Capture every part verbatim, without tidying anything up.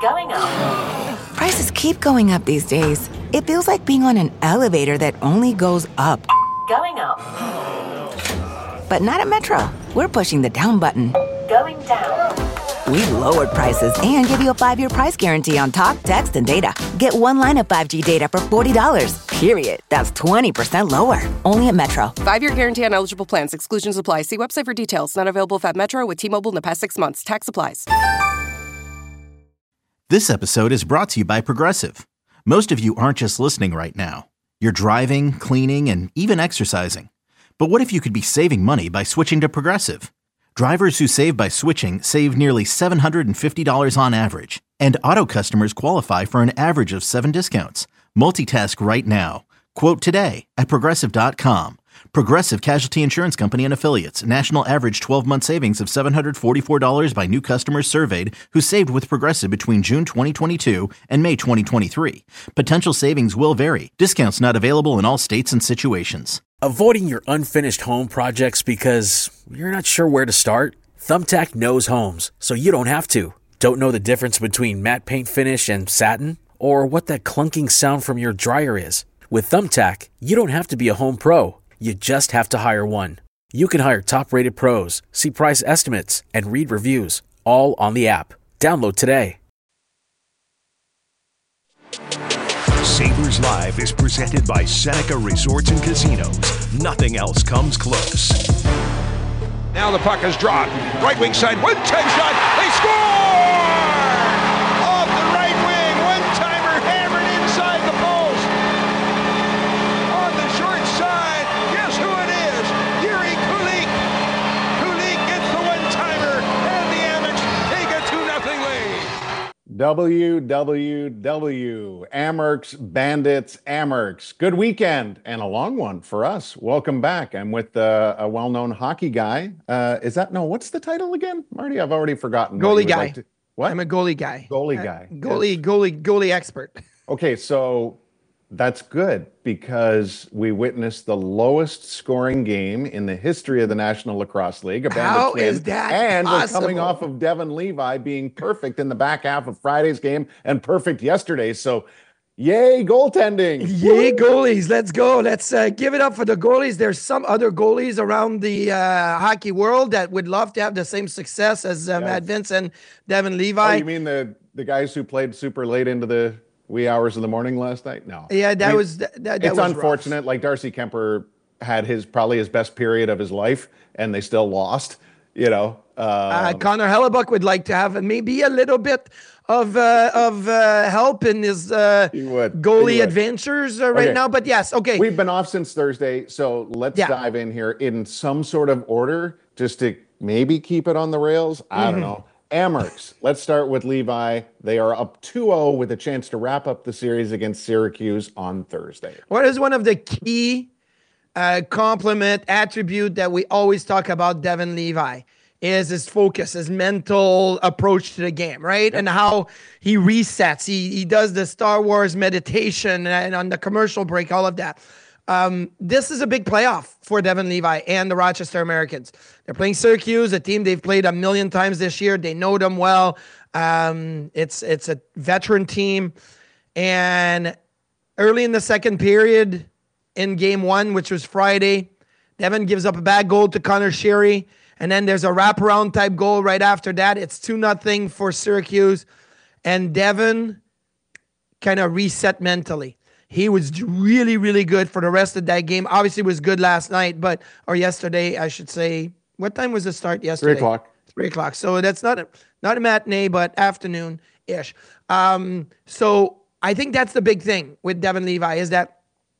Going up. Prices keep going up these days. It feels like being on an elevator that only goes up. Going up. But not at Metro. We're pushing the down button. Going down. We've lowered prices and give you a five-year price guarantee on talk, text, and data. Get one line of five G data for forty dollars. Period. That's twenty percent lower. Only at Metro. Five-year guarantee on eligible plans. Exclusions apply. See website for details. Not available at Metro with T-Mobile in the past six months. Tax applies. This episode is brought to you by Progressive. Most of you aren't just listening right now. You're driving, cleaning, and even exercising. But what if you could be saving money by switching to Progressive? Drivers who save by switching save nearly seven hundred fifty dollars on average. And auto customers qualify for an average of seven discounts. Multitask right now. Quote today at Progressive dot com. Progressive Casualty Insurance Company and Affiliates. National average twelve-month savings of seven hundred forty-four dollars by new customers surveyed who saved with Progressive between June twenty twenty-two and May twenty twenty-three. Potential savings will vary. Discounts not available in all states and situations. Avoiding your unfinished home projects because you're not sure where to start? Thumbtack knows homes, so you don't have to. Don't know the difference between matte paint finish and satin? Or what that clunking sound from your dryer is? With Thumbtack, you don't have to be a home pro. You just have to hire one. You can hire top-rated pros, see price estimates, and read reviews, all on the app. Download today. Sabres Live is presented by Seneca Resorts and Casinos. Nothing else comes close. Now the puck is dropped. Right wing side, one-time shot. They score! Off the right wing, one-timer hammered inside the post. On the short side, guess who it is? Yuri Kulik. Kulik gets the one-timer, and the Amerks take a two nothing lead. W W W, Amerks, Bandits, Amerks. Good weekend and a long one for us. Welcome back. I'm with uh, a well-known hockey guy. Uh, is that, no, what's the title again, Marty? I've already forgotten. Goalie guy. Like to, what? I'm a goalie guy. Goalie uh, guy. Goalie, yes. goalie, goalie expert. Okay, so that's good because we witnessed the lowest scoring game in the history of the National Lacrosse League. A How Bandits win, is that And possible? we're coming off of Devin Levi being perfect in the back half of Friday's game and perfect yesterday. So, yay, goaltending. Yay, goalies. Let's go. Let's uh, give it up for the goalies. There's some other goalies around the uh, hockey world that would love to have the same success as uh, Yes. Matt Vince and Devin Levi. Oh, you mean the, the guys who played super late into the wee hours of the morning last night? No. Yeah, that I mean, was that, that it's was unfortunate. rough. Like Darcy Kemper had his probably his best period of his life, and they still lost. You know, um, Uh, Connor Hellebuck would like to have maybe a little bit of uh, of uh, help in his uh, He would. goalie He would. adventures uh, right Okay. now. But yes, okay. we've been off since Thursday, so let's Yeah. dive in here in some sort of order, just to maybe keep it on the rails. I Mm-hmm. don't know. Amerks. Let's start with Levi. They are up two oh with a chance to wrap up the series against Syracuse on Thursday. What is one of the key uh, compliment attribute that we always talk about Devin Levi is his focus, his mental approach to the game, right? And how he resets. He he does the Star Wars meditation and on the commercial break, all of that. Um, this is a big playoff for Devin Levi and the Rochester Americans. They're playing Syracuse, a team they've played a million times this year. They know them well. Um, it's it's a veteran team. And early in the second period in game one, which was Friday, Devin gives up a bad goal to Connor Sherry. And then there's a wraparound type goal right after that. It's two nothing for Syracuse. And Devin kind of reset mentally. He was really, really good for the rest of that game. Obviously was good last night, but, or yesterday, I should say. What time was the start yesterday? Three o'clock. Three o'clock. So that's not a, not a matinee, but afternoon-ish. Um, so I think that's the big thing with Devin Levi is that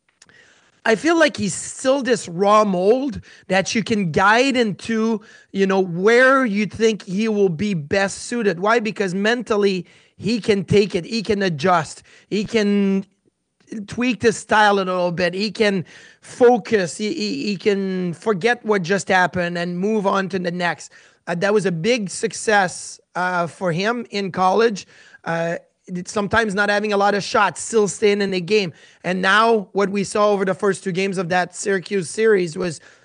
I feel like he's still this raw mold that you can guide into, you know, where you think he will be best suited. Why? Because mentally he can take it. He can adjust. He can tweak the style a little bit. He can focus. He, he, he can forget what just happened and move on to the next. Uh, that was a big success uh, for him in college. Uh, sometimes not having a lot of shots, still staying in the game. And now what we saw over the first two games of that Syracuse series was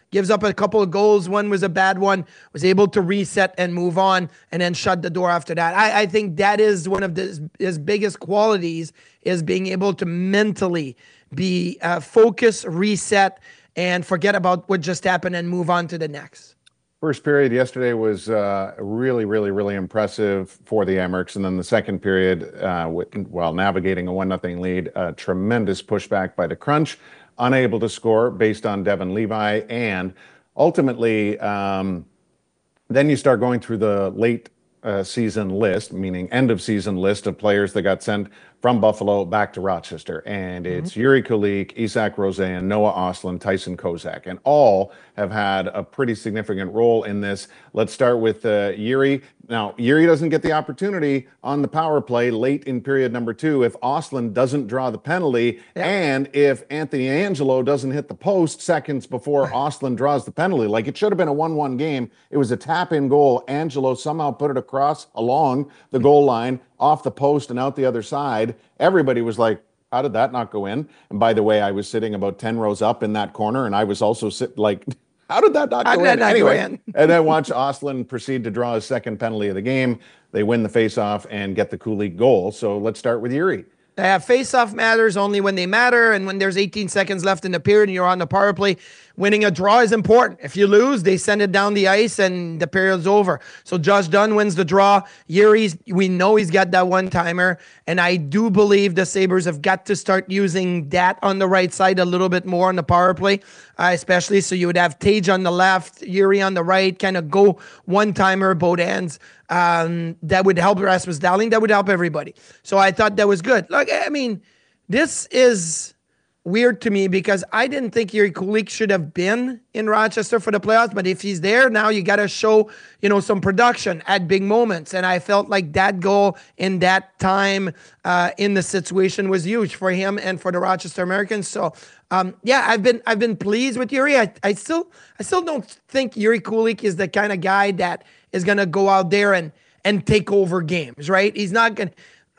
gives up a couple of goals. One was a bad one, was able to reset and move on and then shut the door after that. I, I think that is one of his, his biggest qualities, is being able to mentally be uh, focused, reset, and forget about what just happened and move on to the next. First period yesterday was uh, really, really, really impressive for the Amerks. And then the second period, uh, with, while navigating a one nothing lead, a tremendous pushback by the Crunch, unable to score based on Devon Levi. And ultimately, um, then you start going through the late uh, season list, meaning end of season list of players that got sent from Buffalo back to Rochester. And it's mm-hmm. Jiri Kulich, Isak Rosén, Noah Ostlund, Tyson Kozak, and all have had a pretty significant role in this. Let's start with uh, Jiri. Now, Jiri doesn't get the opportunity on the power play late in period number two if Ostlund doesn't draw the penalty, yeah. and if Anthony Angelo doesn't hit the post seconds before Ostlund draws the penalty. Like, it should have been a one one game. It was a tap-in goal. Angelo somehow put it across along the goal line, off the post and out the other side. Everybody was like, how did that not go in? And by the way, I was sitting about ten rows up in that corner, and I was also sit like, how did that not go in? Not anyway, go in? And then watch Ostlund proceed to draw his second penalty of the game. They win the faceoff and get the Kulich goal. So let's start with Jiri. Uh, face-off matters only when they matter, and when there's eighteen seconds left in the period and you're on the power play, winning a draw is important. If you lose, they send it down the ice and the period's over. So Josh Dunn wins the draw. Jiri's, we know he's got that one-timer, and I do believe the Sabres have got to start using that on the right side a little bit more on the power play, uh, especially so you would have Tage on the left, Jiri on the right, kind of go one-timer, both ends. Um, that would help Rasmus Dahlin. That would help everybody. So I thought that was good. Look, I mean, this is weird to me because I didn't think Jiri Kulich should have been in Rochester for the playoffs. But if he's there now, you got to show, you know, some production at big moments. And I felt like that goal in that time uh, in the situation was huge for him and for the Rochester Americans. So um, yeah, I've been I've been pleased with Jiri. I, I still I still don't think Jiri Kulich is the kind of guy that is going to go out there and and take over games, right? He's not going to,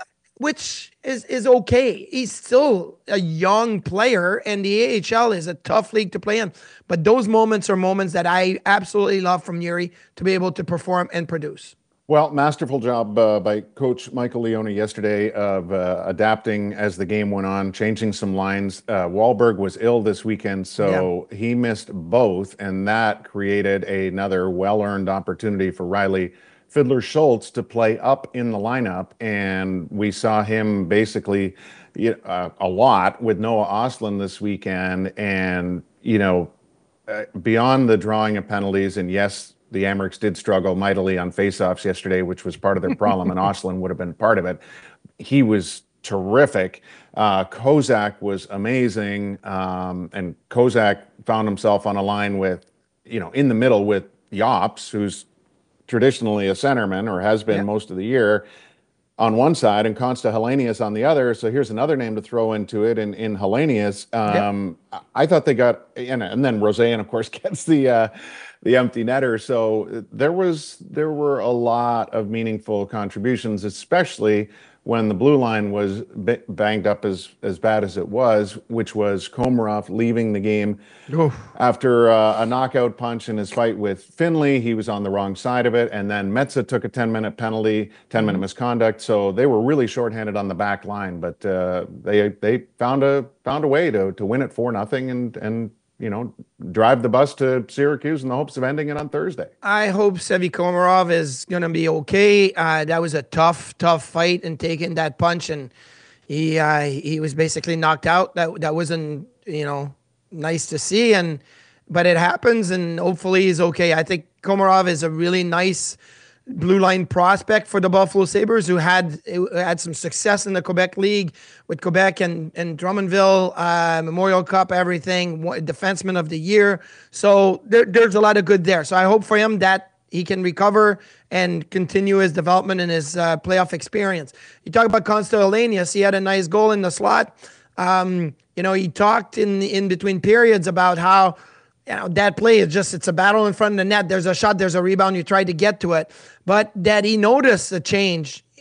which is, is okay. He's still a young player, and the A H L is a tough league to play in. But those moments are moments that I absolutely love from Jiri to be able to perform and produce. Well, masterful job uh, by Coach Michael Leone yesterday of uh, adapting as the game went on, changing some lines. Uh, Wahlberg was ill this weekend, so yeah. he missed both, and that created another well-earned opportunity for Riley Fiddler Schultz to play up in the lineup, and we saw him basically uh, a lot with Noah Ostlund this weekend, and, you know, uh, beyond the drawing of penalties, and yes, the Amerks did struggle mightily on faceoffs yesterday, which was part of their problem, and Ostlund would have been part of it. He was terrific. Uh, Kozak was amazing, um, and Kozak found himself on a line with, you know, in the middle with Yops, who's traditionally a centerman or has been yeah. most of the year, on one side, and Consta Helenius on the other. So here's another name to throw into it in, in Helenius. Um, yeah. I thought they got, and, and then Rosén, of course, gets the uh, the empty netter. So there was there were a lot of meaningful contributions, especially when the blue line was b- banged up as as bad as it was, which was Komarov leaving the game Oof. after uh, a knockout punch in his fight with Finley. He was on the wrong side of it, and then Metsa took a ten-minute penalty, ten-minute misconduct. So they were really shorthanded on the back line, but uh, they they found a found a way to to win it four nothing and and. you know, drive the bus to Syracuse in the hopes of ending it on Thursday. I hope Sevi Komarov is going to be okay. Uh, that was a tough, tough fight and taking that punch, and he uh, he was basically knocked out. That that wasn't, you know, nice to see, and but it happens, and hopefully he's okay. I think Komarov is a really nice blue line prospect for the Buffalo Sabres, who had who had some success in the Quebec League with Quebec and, and Drummondville, uh, Memorial Cup, everything, defenseman of the year. So there, there's a lot of good there. So I hope for him that he can recover and continue his development and his uh, playoff experience. You talk about Consta Helenius. He had a nice goal in the slot. Um, you know, he talked in in between periods about how, you know, that play is just, it's a battle in front of the net. There's a shot, there's a rebound, you try to get to it. But that he noticed a change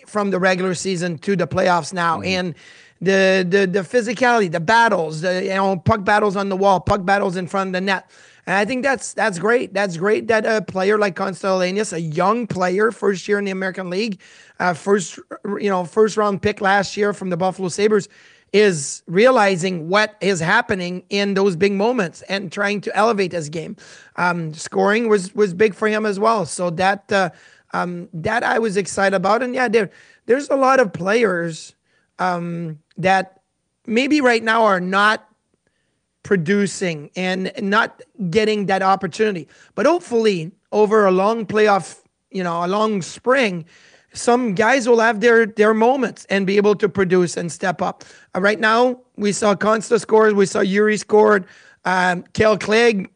from the regular season to the playoffs now. Mm-hmm. And the, the the physicality, the battles, the you know puck battles on the wall, puck battles in front of the net. And I think that's that's great. That's great that a player like Constantinius, a young player, first year in the American League, uh, first you know first round pick last year from the Buffalo Sabres, is realizing what is happening in those big moments and trying to elevate his game. Um, scoring was was big for him as well. So that uh, um, that I was excited about. And yeah, there there's a lot of players um, that maybe right now are not producing and not getting that opportunity. But hopefully over a long playoff, you know, a long spring, some guys will have their their moments and be able to produce and step up. Uh, right now, we saw Consta score. We saw Yuri scored. Um, Kale Clegg,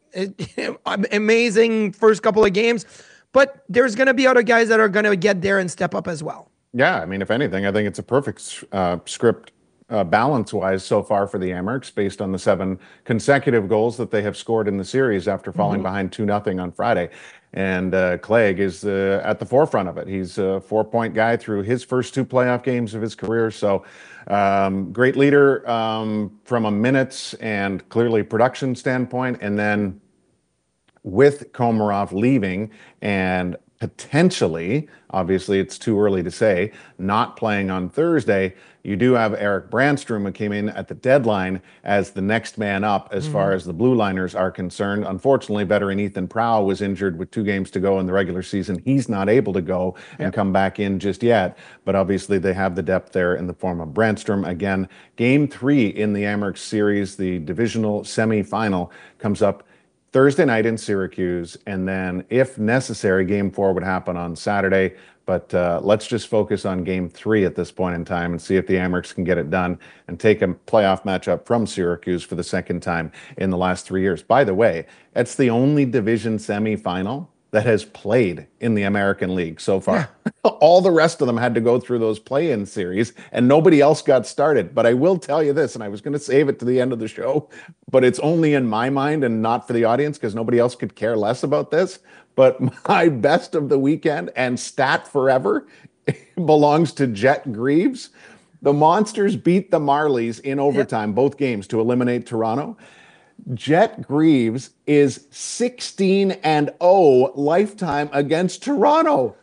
amazing first couple of games. But there's going to be other guys that are going to get there and step up as well. Yeah, I mean, if anything, I think it's a perfect uh, script uh, balance-wise so far for the Amerks, based on the seven consecutive goals that they have scored in the series after falling mm-hmm. behind two nothing on Friday. And uh, Clegg is uh, at the forefront of it. He's a four-point guy through his first two playoff games of his career. So um, great leader um, from a minutes and clearly production standpoint. And then with Komarov leaving and potentially, obviously it's too early to say, not playing on Thursday, you do have Eric Brandstrom, who came in at the deadline as the next man up as mm-hmm. far as the Blue Liners are concerned. Unfortunately, veteran Ethan Prow was injured with two games to go in the regular season. He's not able to go yep. and come back in just yet, but obviously they have the depth there in the form of Brandstrom. Again, game three in the Amerks series, the divisional semifinal, comes up Thursday night in Syracuse, and then, if necessary, game four would happen on Saturday. But uh, let's just focus on game three at this point in time and see if the Amerks can get it done and take a playoff matchup from Syracuse for the second time in the last three years. By the way, it's the only division semifinal that has played in the American League so far. Yeah. All the rest of them had to go through those play-in series, and nobody else got started. But I will tell you this, and I was going to save it to the end of the show, but it's only in my mind and not for the audience because nobody else could care less about this. But my best of the weekend and stat forever belongs to Jet Greaves. The Monsters beat the Marlies in overtime, yep. both games, to eliminate Toronto. Jet Greaves is sixteen and oh lifetime against Toronto.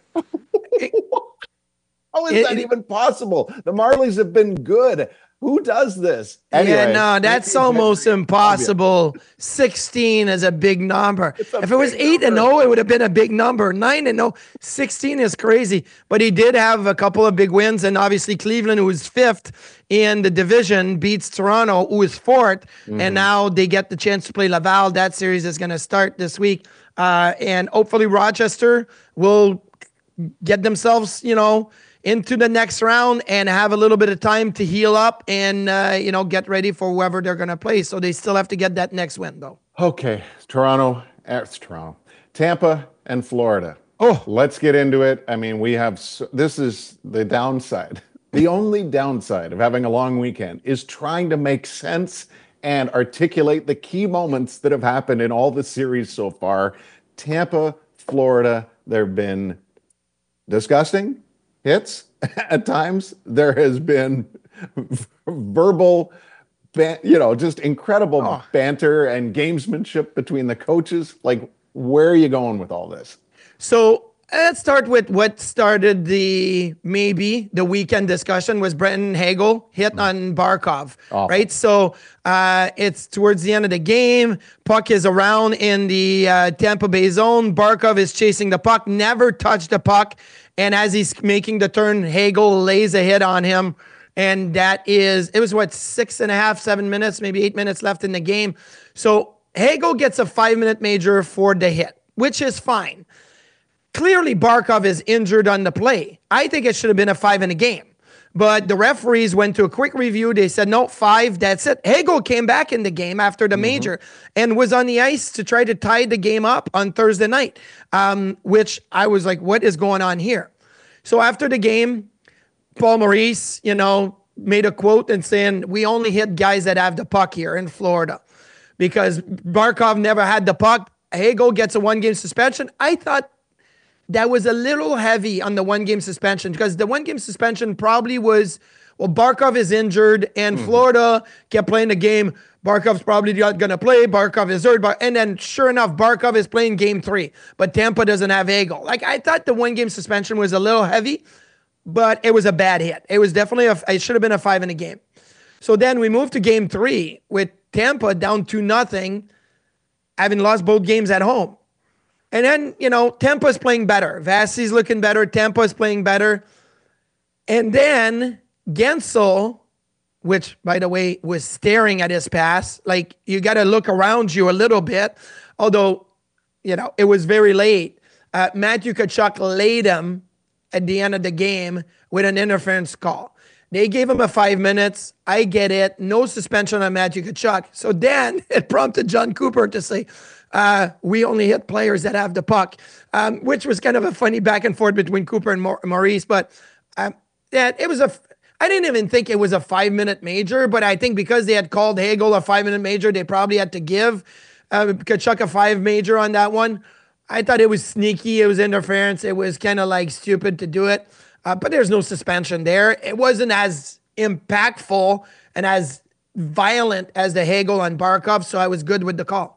How is it, that even possible? The Marlies have been good. Who does this? Anyway, yeah, no, that's almost impossible. sixteen is a big number. A if it was eight and oh, it would have been a big number. nine and oh, sixteen is crazy. But he did have a couple of big wins, and obviously Cleveland, who is fifth in the division, beats Toronto, who is fourth, mm-hmm. and now they get the chance to play Laval. That series is going to start this week, uh, and hopefully Rochester will get themselves, you know, into the next round and have a little bit of time to heal up and, uh, you know, get ready for whoever they're going to play. So they still have to get that next win, though. Okay. Toronto, it's Toronto, Tampa, and Florida. Oh, let's get into it. I mean, we have, this is the downside. The only downside of having a long weekend is trying to make sense and articulate the key moments that have happened in all the series so far. Tampa, Florida, there have been disgusting hits at times. There has been verbal, ban- you know, just incredible oh. banter and gamesmanship between the coaches. Like, where are you going with all this? So let's start with what started the maybe the weekend discussion was Brenton Hagel hit mm. on Barkov, Awful. right? So uh, it's towards the end of the game. Puck is around in the uh, Tampa Bay zone. Barkov is chasing the puck, never touched the puck. And as he's making the turn, Hagel lays a hit on him. And that is, it was what, six and a half, seven minutes, maybe eight minutes left in the game. So Hagel gets a five-minute major for the hit, which is fine. Clearly, Barkov is injured on the play. I think it should have been a five in a game. But the referees went to a quick review. They said, no, five, that's it. Hagel came back in the game after the mm-hmm. major and was on the ice to try to tie the game up on Thursday night, um, which I was like, what is going on here? So after the game, Paul Maurice, you know, made a quote and saying, we only hit guys that have the puck here in Florida because Barkov never had the puck. Hagel gets a one-game suspension. I thought that was a little heavy on the one-game suspension because the one-game suspension probably was, well, Barkov is injured and mm. Florida kept playing the game. Barkov's probably not going to play. Barkov is hurt. And then sure enough, Barkov is playing game three, but Tampa doesn't have Hagel. Like I thought the one-game suspension was a little heavy, but it was a bad hit. It was definitely, a, it should have been a five in a game. So then we moved to game three with Tampa down to nothing, having lost both games at home. And then, you know, Tampa's playing better. Vasi's looking better. Tampa's playing better. And then Gensel, which, by the way, was staring at his pass. Like, you got to look around you a little bit. Although, you know, it was very late. Uh, Matthew Tkachuk laid him at the end of the game with an interference call. They gave him a five minutes. I get it. No suspension on Matthew Tkachuk. So then it prompted John Cooper to say, uh, we only hit players that have the puck, um, which was kind of a funny back and forth between Cooper and Maurice. But um, yeah, it was a, I didn't even think it was a five minute major, but I think because they had called Hagel a five minute major, they probably had to give uh, Tkachuk a five major on that one. I thought it was sneaky. It was interference. It was kind of like stupid to do it. Uh, but there's no suspension there. It wasn't as impactful and as violent as the Hagel on Barkov, so I was good with the call.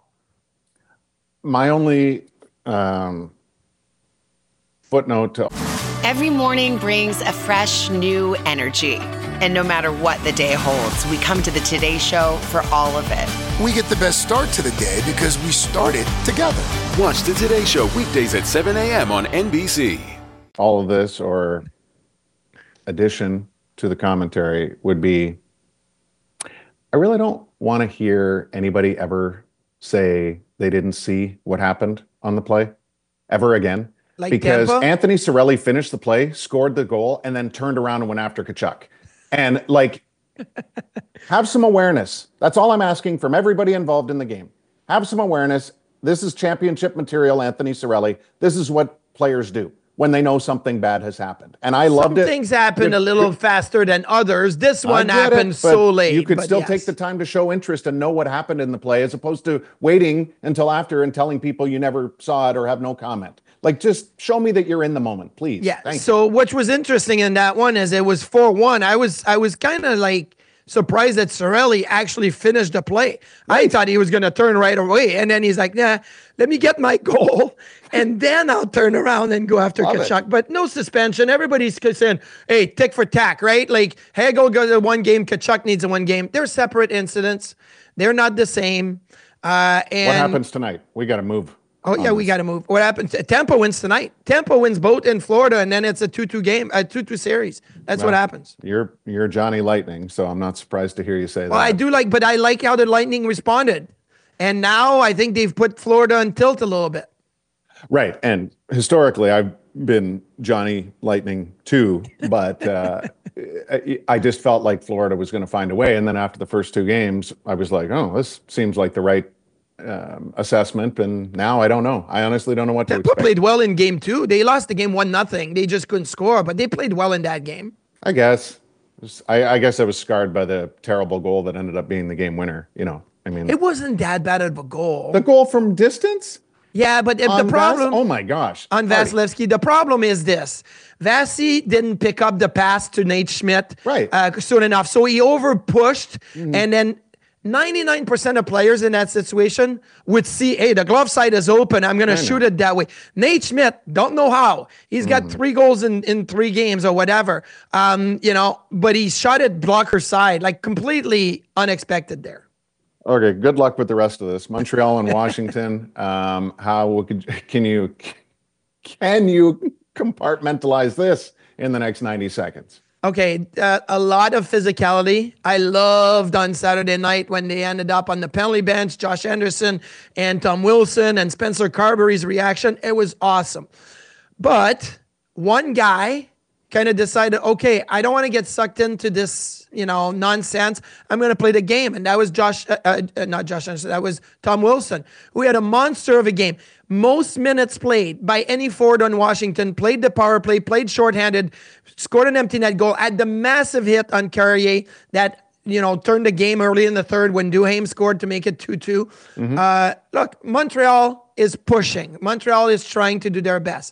My only um, footnote to... Every morning brings a fresh, new energy. And no matter what the day holds, we come to the Today Show for all of it. We get the best start to the day because we started together. Watch the Today Show weekdays at seven a.m. on N B C. All of this, or addition to the commentary, would be, I really don't want to hear anybody ever say they didn't see what happened on the play ever again. Like because Tampa? Anthony Cirelli finished the play, scored the goal, and then turned around and went after Tkachuk. And like, have some awareness. That's all I'm asking from everybody involved in the game. Have some awareness. This is championship material, Anthony Cirelli. This is what players do when they know something bad has happened. And I loved Some it. things happen a little faster than others. This one I get happened it, so but late. You could but still yes. take the time to show interest and know what happened in the play as opposed to waiting until after and telling people you never saw it or have no comment. Like, just show me that you're in the moment, please. Yeah. Thank so you. What was interesting in that one is it was four one. I was I was kind of like surprised that Cirelli actually finished the play. Right. I thought he was going to turn right away. And then he's like, nah, let me get my goal. And then I'll turn around and go after Love Tkachuk. It. But no suspension. Everybody's saying, hey, tick for tack, right? Like, Hagel goes to one game, Tkachuk needs a one game. They're separate incidents. They're not the same. Uh, and what happens tonight? We got to move. Oh, yeah, we got to move. What happens? Tampa wins tonight. Tampa wins both in Florida, and then it's a two two game, a two two series. That's well, what happens. You're you're Johnny Lightning, so I'm not surprised to hear you say well, that. Well, I do like, but I like how the Lightning responded. And now I think they've put Florida on tilt a little bit. Right. And historically, I've been Johnny Lightning too, but uh, I just felt like Florida was going to find a way. And then after the first two games, I was like, oh, this seems like the right um, assessment. And now I don't know. I honestly don't know what to Tampa expect. played well in game two. They lost the game one nothing. They just couldn't score, but they played well in that game. I guess. I, I guess I was scarred by the terrible goal that ended up being the game winner. You know, I mean, it wasn't that bad of a goal. The goal from distance? Yeah, but if the problem... Vas- oh, my gosh. On Vasilevsky, the problem is this. Vasi didn't pick up the pass to Nate Schmidt right. uh, soon enough. So he over-pushed, mm-hmm. and then ninety-nine percent of players in that situation would see, hey, the glove side is open. I'm going to shoot it that way. Nate Schmidt, don't know how. He's got mm-hmm. three goals in, in three games or whatever, um, you know, but he shot it blocker side, like completely unexpected there. Okay, good luck with the rest of this. Montreal and Washington. Um, how can you can you compartmentalize this in the next ninety seconds? Okay, uh, a lot of physicality. I loved on Saturday night when they ended up on the penalty bench, Josh Anderson and Tom Wilson and Spencer Carberry's reaction. It was awesome. But one guy kind of decided, okay, I don't want to get sucked into this, you know, nonsense. I'm going to play the game. And that was Josh, uh, uh, not Josh Anderson, that was Tom Wilson, who had a monster of a game. Most minutes played by any forward on Washington, played the power play, played shorthanded, scored an empty net goal, had the massive hit on Carrier that, you know, turned the game early in the third when Duhaime scored to make it two two. Mm-hmm. Uh, look, Montreal is pushing. Montreal is trying to do their best.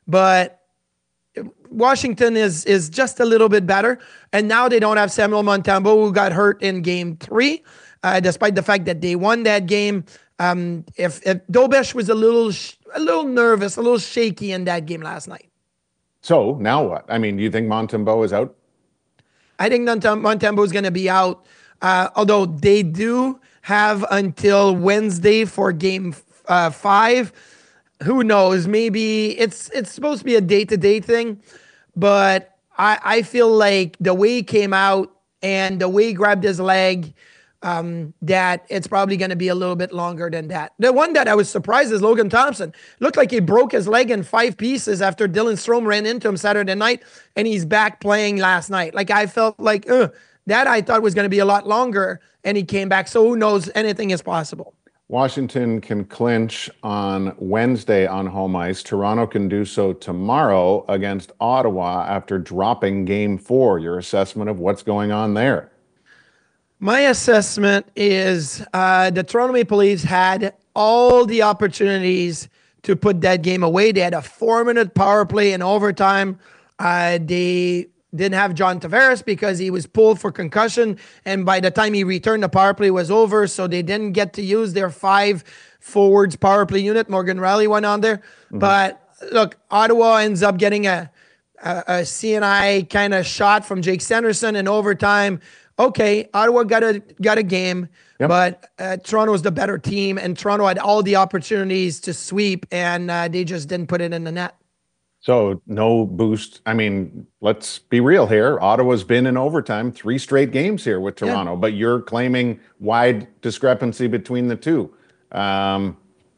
but Washington is is just a little bit better. And now they don't have Samuel Montembeault, who got hurt in game three, uh, despite the fact that they won that game. Um, if, if Dobesh was a little sh- a little nervous, a little shaky in that game last night. So now what? I mean, do you think Montembeault is out? I think Montembeault is going to be out, uh, although they do have until Wednesday for game uh, five. Who knows? Maybe it's it's supposed to be a day-to-day thing, but I, I feel like the way he came out and the way he grabbed his leg, um, that it's probably going to be a little bit longer than that. The one that I was surprised is Logan Thompson. Looked like he broke his leg in five pieces after Dylan Strome ran into him Saturday night, and he's back playing last night. Like, I felt like, uh, that I thought was going to be a lot longer, and he came back. So who knows? Anything is possible. Washington can clinch on Wednesday on home ice. Toronto can do so tomorrow against Ottawa after dropping game four. Your assessment of what's going on there? My assessment is uh, the Toronto Maple Leafs had all the opportunities to put that game away. They had a four-minute power play in overtime. Uh, they didn't have John Tavares because he was pulled for concussion, and by the time he returned, the power play was over, so they didn't get to use their five forwards power play unit. Morgan Rielly went on there. Mm-hmm. But look, Ottawa ends up getting a, a, a C N I kind of shot from Jake Sanderson in overtime. Okay, Ottawa got a got a game, yep. but uh, Toronto was the better team, and Toronto had all the opportunities to sweep, and uh, they just didn't put it in the net. So no boost. I mean, let's be real here. Ottawa's been in overtime three straight games here with Toronto, yeah. but you're claiming wide discrepancy between the two. Um,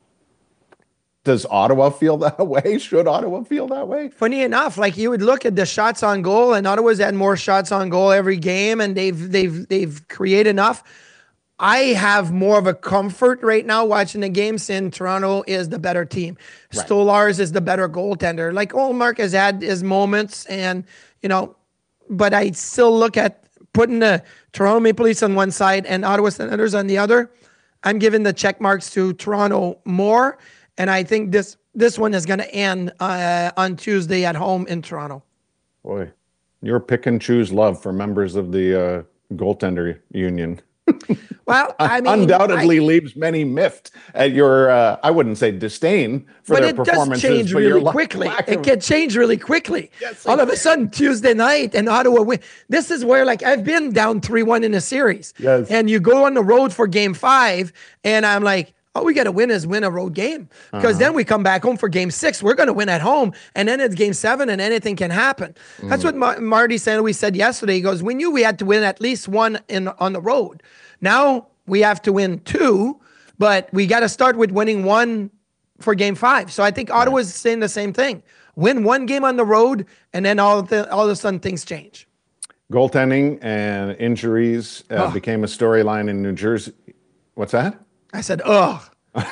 does Ottawa feel that way? Should Ottawa feel that way? Funny enough, like you would look at the shots on goal, and Ottawa's had more shots on goal every game, and they've they've they've created enough. I have more of a comfort right now watching the game saying Toronto is the better team. Right. Stolarz is the better goaltender. Like Ullmark has had his moments, and you know, but I still look at putting the Toronto Maple Leafs on one side and Ottawa Senators on the other. I'm giving the check marks to Toronto more. And I think this this one is going to end uh, on Tuesday at home in Toronto. Boy, your pick and choose love for members of the uh, goaltender union. Well, I mean, undoubtedly I, leaves many miffed at your, uh, I wouldn't say disdain for their performances. But it does change really quickly. It can change really quickly. Yes, All of a sudden, Tuesday night and Ottawa win. This is where, like, I've been down three one in a series. Yes. And you go on the road for game five, and I'm like, all we got to win is win a road game. Because uh-huh. then we come back home for game six. We're going to win at home. And then it's game seven and anything can happen. Mm. That's what Ma- Marty said. We said yesterday. He goes, we knew we had to win at least one in on the road. Now we have to win two, but we got to start with winning one for game five. So I think Ottawa's right. saying the same thing. Win one game on the road, and then all of, the, all of a sudden things change. Goaltending and injuries uh, oh. became a storyline in New Jersey. What's that? I said, ugh.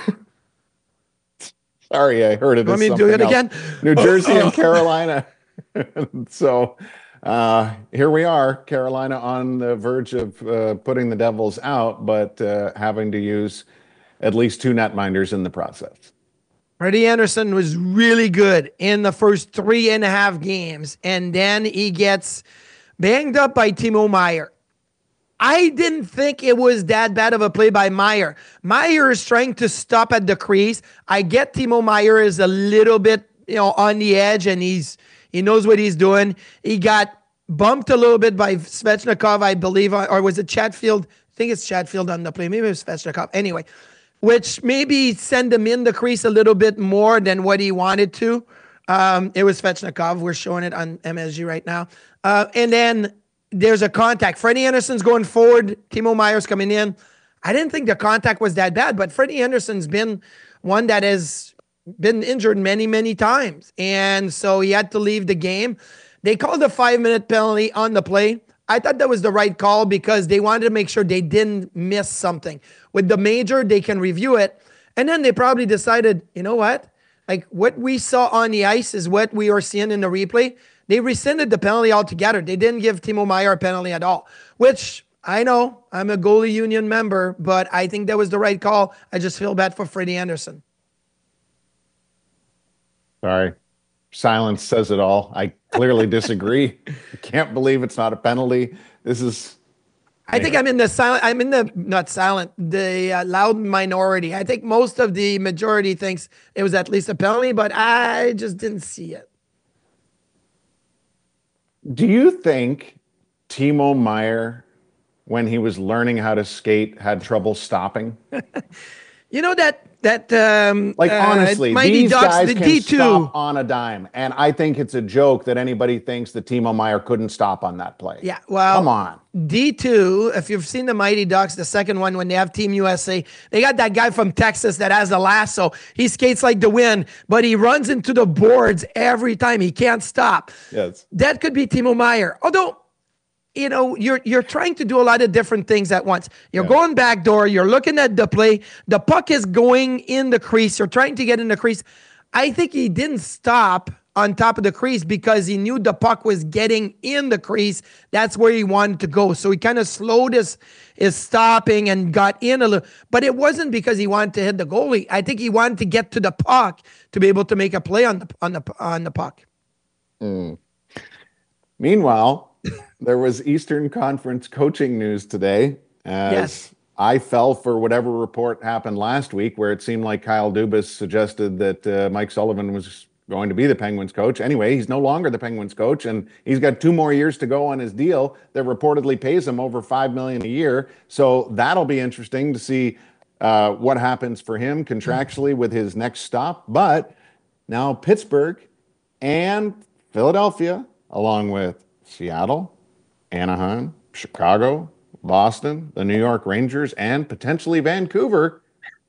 Sorry, I heard it. Want me to do it else. again? New Jersey and Carolina. So uh, here we are, Carolina on the verge of uh, putting the Devils out, but uh, having to use at least two netminders in the process. Freddie Anderson was really good in the first three and a half games, and then he gets banged up by Timo Meier. I didn't think it was that bad of a play by Meier. Meier is trying to stop at the crease. I get Timo Meier is a little bit, you know, on the edge, and he's he knows what he's doing. He got bumped a little bit by Svechnikov, I believe, or was it Chatfield? I think it's Chatfield on the play. Maybe it was Svechnikov. Anyway, which maybe send him in the crease a little bit more than what he wanted to. Um, it was Svechnikov. We're showing it on M S G right now. Uh, and then there's a contact. Freddie Anderson's going forward. Timo Meier's coming in. I didn't think the contact was that bad, but Freddie Anderson's been one that has been injured many, many times. And so he had to leave the game. They called a five-minute penalty on the play. I thought that was the right call because they wanted to make sure they didn't miss something. With the major, they can review it. And then they probably decided, you know what? Like what we saw on the ice is what we are seeing in the replay. They rescinded the penalty altogether. They didn't give Timo Meier a penalty at all, which I know I'm a goalie union member, but I think that was the right call. I just feel bad for Freddie Anderson. Sorry. silence says it all. I clearly disagree. I can't believe it's not a penalty. This is. I think I'm in the silent. I'm in the not silent, the uh, loud minority. I think most of the majority thinks it was at least a penalty, but I just didn't see it. Do you think Timo Meier, when he was learning how to skate, had trouble stopping? You know that that um, like uh, honestly, Mighty these Ducks, guys the can D two. stop on a dime, and I think it's a joke that anybody thinks that Timo Meier couldn't stop on that play. Yeah, well, come on. D two, if you've seen the Mighty Ducks, the second one when they have Team U S A, they got that guy from Texas that has a lasso. He skates like the wind, but he runs into the boards every time. He can't stop. Yes. That could be Timo Meier. Although, you know, you're you're trying to do a lot of different things at once. You're yeah. going back door. You're looking at the play. The puck is going in the crease. You're trying to get in the crease. I think he didn't stop on top of the crease because he knew the puck was getting in the crease. That's where he wanted to go. So he kind of slowed his, his stopping and got in a little. But it wasn't because he wanted to hit the goalie. I think he wanted to get to the puck to be able to make a play on the on the on the puck. Mm. Meanwhile, there was Eastern Conference coaching news today. As yes. I fell for whatever report happened last week where it seemed like Kyle Dubas suggested that uh, Mike Sullivan was going to be the Penguins coach. Anyway, he's no longer the Penguins coach, and he's got two more years to go on his deal that reportedly pays him over five million dollars a year. So that'll be interesting to see uh, what happens for him contractually with his next stop. But now Pittsburgh and Philadelphia, along with Seattle, Anaheim, Chicago, Boston, the New York Rangers, and potentially Vancouver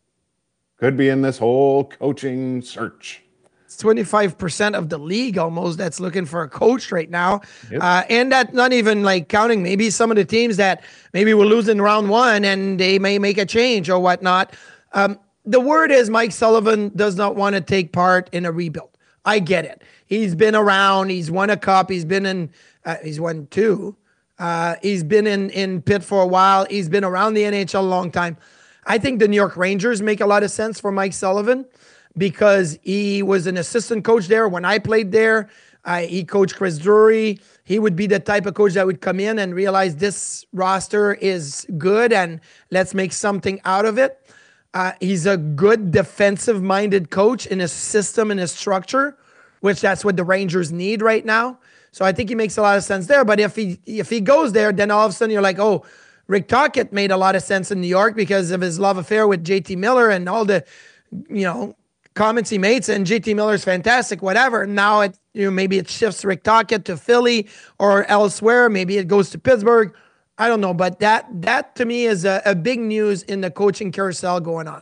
could be in this whole coaching search. It's twenty-five percent of the league almost that's looking for a coach right now. Yep. Uh, and that's not even like counting maybe some of the teams that maybe were losing round one and they may make a change or whatnot. Um, the word is Mike Sullivan does not want to take part in a rebuild. I get it. He's been around. He's won a cup. He's been in, uh, he's won two. Uh, he's been in, in Pitt for a while. He's been around the N H L a long time. I think the New York Rangers make a lot of sense for Mike Sullivan because he was an assistant coach there when I played there. Uh, he coached Chris Drury. He would be the type of coach that would come in and realize this roster is good and let's make something out of it. Uh, he's a good defensive-minded coach in his system and his structure, which that's what the Rangers need right now. So I think he makes a lot of sense there. But if he if he goes there, then all of a sudden you're like, oh, Rick Tocchet made a lot of sense in New York because of his love affair with J T Miller and all the, you know, comments he made. And J T Miller's fantastic, whatever. Now it you know maybe it shifts Rick Tocchet to Philly or elsewhere. Maybe it goes to Pittsburgh. I don't know, but that that to me is a, a big news in the coaching carousel going on.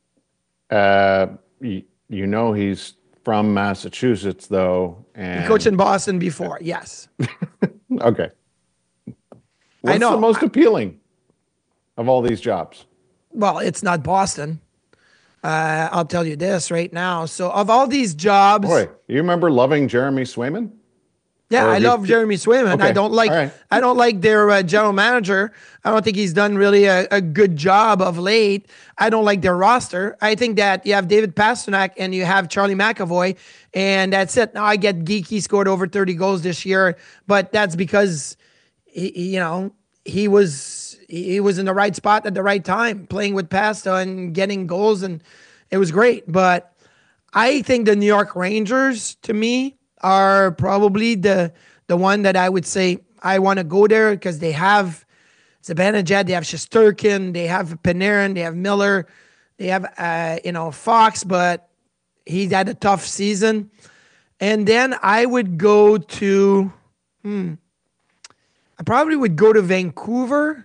Uh, you, you know he's from Massachusetts, though. And... He coached in Boston before, yes. Okay. What's I know. the most appealing of all these jobs? Well, it's not Boston. Uh, I'll tell you this right now. So of all these jobs... Boy, you remember loving Jeremy Swayman? Yeah, I love Jeremy Swayman. Okay. I don't like right. I don't like their uh, general manager. I don't think he's done really a, a good job of late. I don't like their roster. I think that you have David Pastrnak and you have Charlie McAvoy, and that's it. Now I get Geeky scored over thirty goals this year, but that's because he, he, you know he was he was in the right spot at the right time, playing with Pasta and getting goals, and it was great. But I think the New York Rangers, to me, are probably the the one that I would say I want to go there because they have Zibanejad, they have Shesterkin, they have Panarin, they have Miller, they have uh, you know Fox, but he's had a tough season. And then I would go to, hmm, I probably would go to Vancouver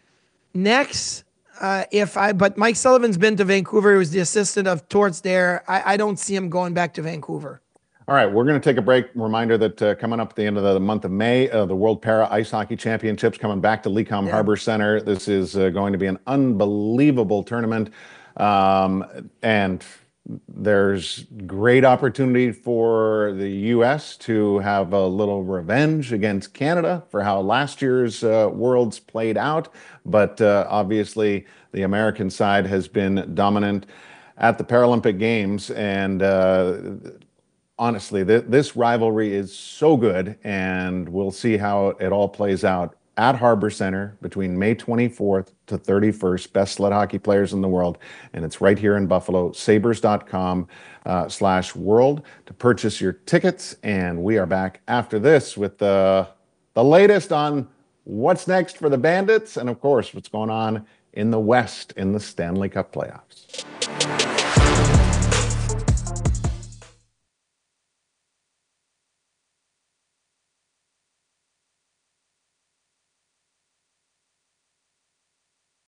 next. Uh, if I, but Mike Sullivan's been to Vancouver. He was the assistant of Torts there. I, I don't see him going back to Vancouver. All right, we're going to take a break. Reminder that uh, coming up at the end of the month of May, uh, the World Para Ice Hockey Championships coming back to Lecom Yeah. Harbor Center. This is uh, going to be an unbelievable tournament. Um, and there's great opportunity for the U S to have a little revenge against Canada for how last year's uh, Worlds played out. But uh, obviously, the American side has been dominant at the Paralympic Games. And uh, honestly, th- this rivalry is so good, and we'll see how it all plays out at Harbor Center between May twenty-fourth to thirty-first. Best sled hockey players in the world, and it's right here in Buffalo. Sabres.com uh, slash world to purchase your tickets, and we are back after this with the the latest on what's next for the Bandits, and of course, what's going on in the West in the Stanley Cup playoffs.